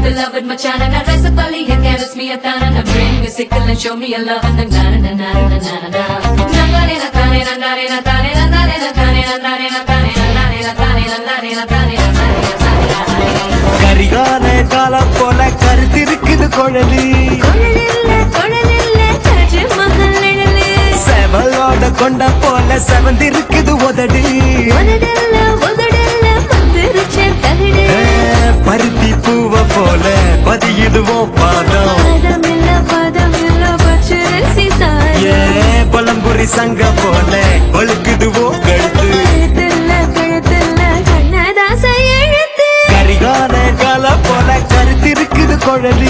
the love with my chana. Na rasa pali and carrots me a tana. Na bring me sickle and show me a love and na na na na na na na. Na tane na tane na tane na tane na tane na tane na tane na tane na tane na tane na tane na tane na tane. Karikala காலம் போல கருத்திருக்குது குழலி செவலோட கொண்ட போல செவந்திருக்குது உதடி பருத்தி பூவ போல பதியுதுவோம் பாதம் பழம்புரி சங்க போல ஒழுக்குதுவோ கழுத்து கரிகால காலம் போல கருத்திருக்குது குழலி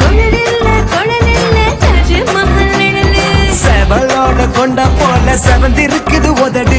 செவலோட கொண்ட போல செவந்திருக்குது உதடி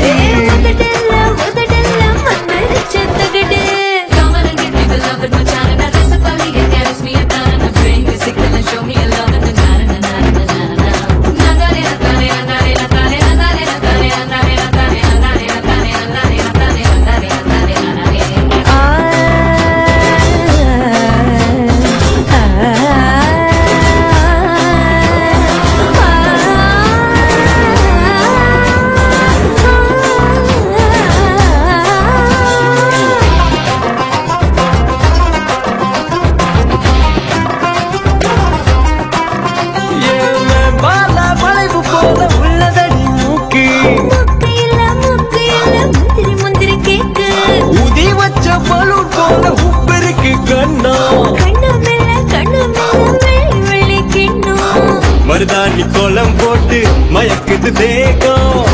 மருதாணி கோலம் போட்டு மயக்குது தேகம்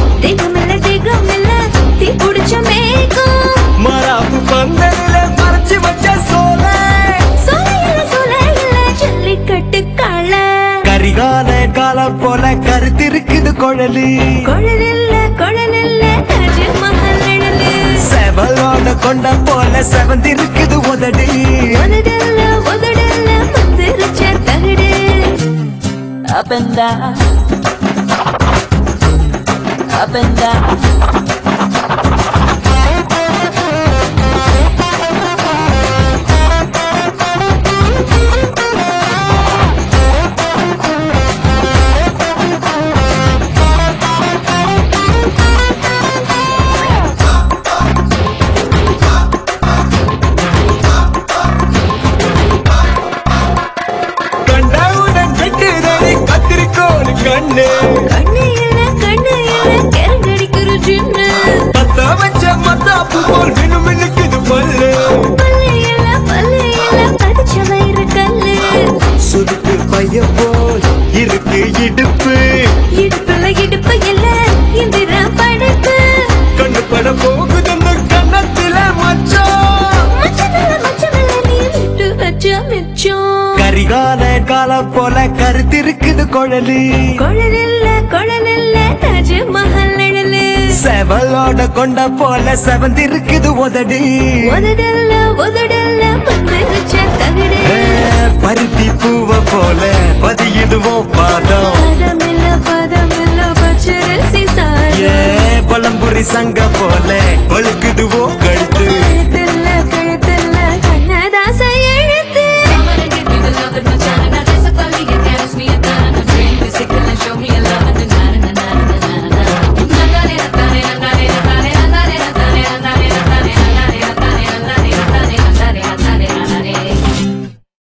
மராப்பு பந்தலில மறைச்சு வச்ச சோல கரிகால காலம் போல கருத்திருக்குது குழலி செவலோட கொண்ட போல செவந்திருக்குது உதடி Up and down, up and down. கண்ணு கரங்கடிக்குது ஜின்னு பத்த வச்ச மத்தாப்பு போல் மினுமினுக்குது பல்லு பதிச்ச வயிறு கல்லு சுருக்கு பைய போல் இருக்கு இடுப்பு இடுப்பு எல்லாம் இந்திர படைப்பு கண்ணு பட போகுது அந்த கண்ணத்தில மச்சமில்ல நீ விட்டு வச்ச மிச்சம் கரிகால காலம் போல கருத்திருக்குது குழலி தாஜ்மஹல் நிழலு செவலோட கொண்ட போல செவந்திருக்குது உதடி உதடல்ல மந்திரிச்ச